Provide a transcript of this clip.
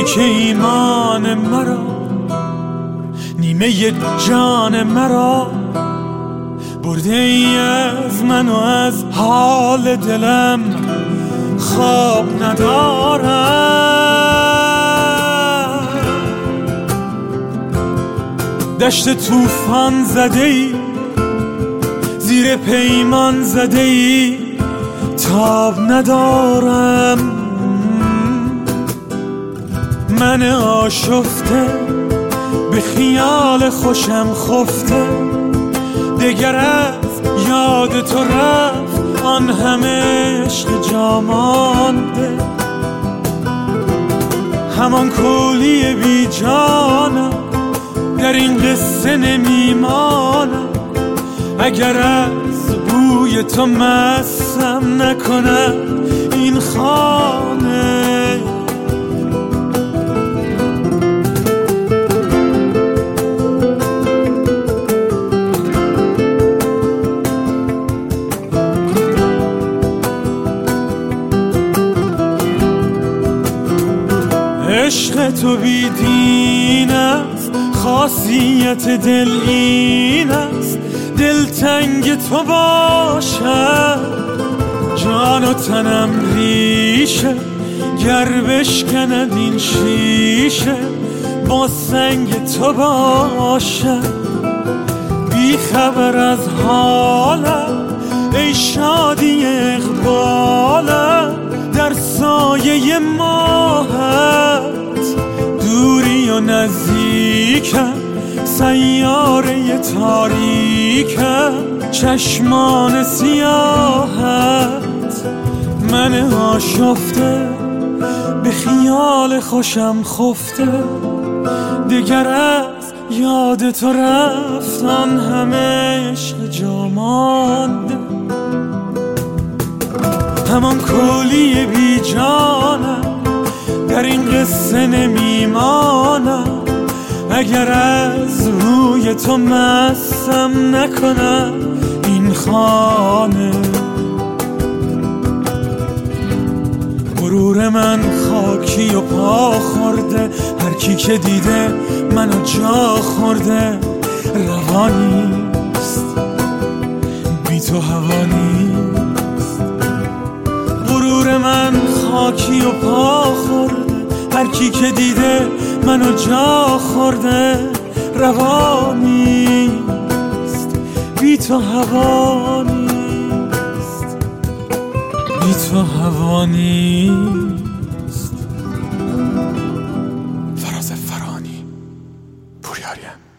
تویی که ایمان مرا، نیمه جان مرا برده ای از من و از حال دلم خواب ندارم. دشت طوفان زده ای، زیر پیمان زده ای، تاب ندارم. من آشفته به خیال خوشم خفته، دگر از یاد تو رفت آن همه عشق جا مانده. همان کولی بی جانم در این قصه نمیمانم، اگر از بوی تو مستم نکند این خانه. عشق تو بی دین است، خاصیت دل این است، دلتنگ تو باشم جان و تنم ریشه. گر بشکند این شیشه با سنگ تو باشم. بی خبر از حالم ای شادی اقبالم، در سایه ماهت دوری و نزدیکم، سیاره تاریکم چشمان سیاهت. من آشفته به خیال خوشم خفته، دگر از یاد تو رفت آن همه عشق جا مانده. همان کولی بی جانم در این قصه نمیمانم، اگر از روی تو مستم نکنم این خانه. غرور من خاکی و پا خورده، هر کی که دیده منو جا خورده. روانیست بی تو هوانیست. غرور من خاکی و پا خورده، هر کی که دیده منو جا خورده. روانیست بی تو هوانیست، بی تو هوانیست. فراز فرانی، پوریاریم.